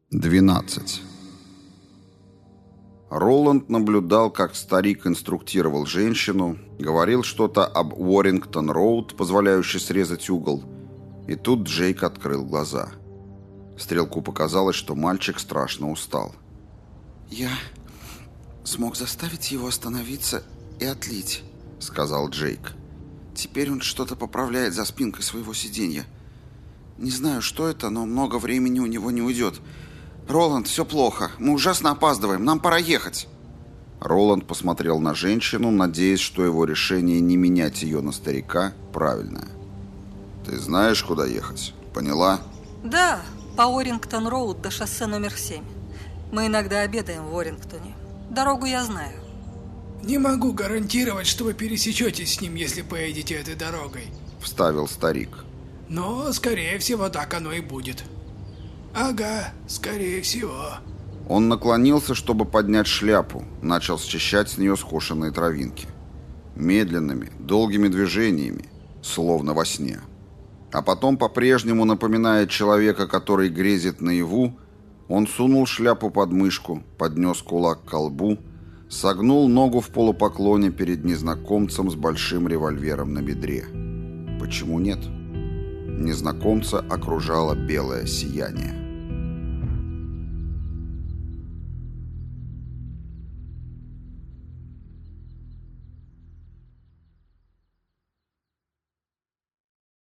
12. Роланд наблюдал, как старик инструктировал женщину, говорил что-то об Уоррингтон-роуд, позволяющий срезать угол, и тут Джейк открыл глаза. Стрелку показалось, что мальчик страшно устал. «Я смог заставить его остановиться и отлить», — сказал Джейк. «Теперь он что-то поправляет за спинкой своего сиденья. Не знаю, что это, но много времени у него не уйдет. Роланд, все плохо. Мы ужасно опаздываем. Нам пора ехать». Роланд посмотрел на женщину, надеясь, что его решение не менять ее на старика правильное. «Ты знаешь, куда ехать? Поняла?» Да, по Уоррингтон-роуд до шоссе номер 7. Мы иногда обедаем в Уоррингтоне. Дорогу я знаю. «Не могу гарантировать, что вы пересечетесь с ним, если поедете этой дорогой», — вставил старик. «Но, скорее всего, так оно и будет». «Ага, скорее всего». Он наклонился, чтобы поднять шляпу, начал счищать с нее скошенные травинки. Медленными, долгими движениями, словно во сне. А потом, по-прежнему напоминая человека, который грезит наяву, он сунул шляпу под мышку, поднес кулак к колбу, согнул ногу в полупоклоне перед незнакомцем с большим револьвером на бедре. Почему нет? Незнакомца окружало белое сияние.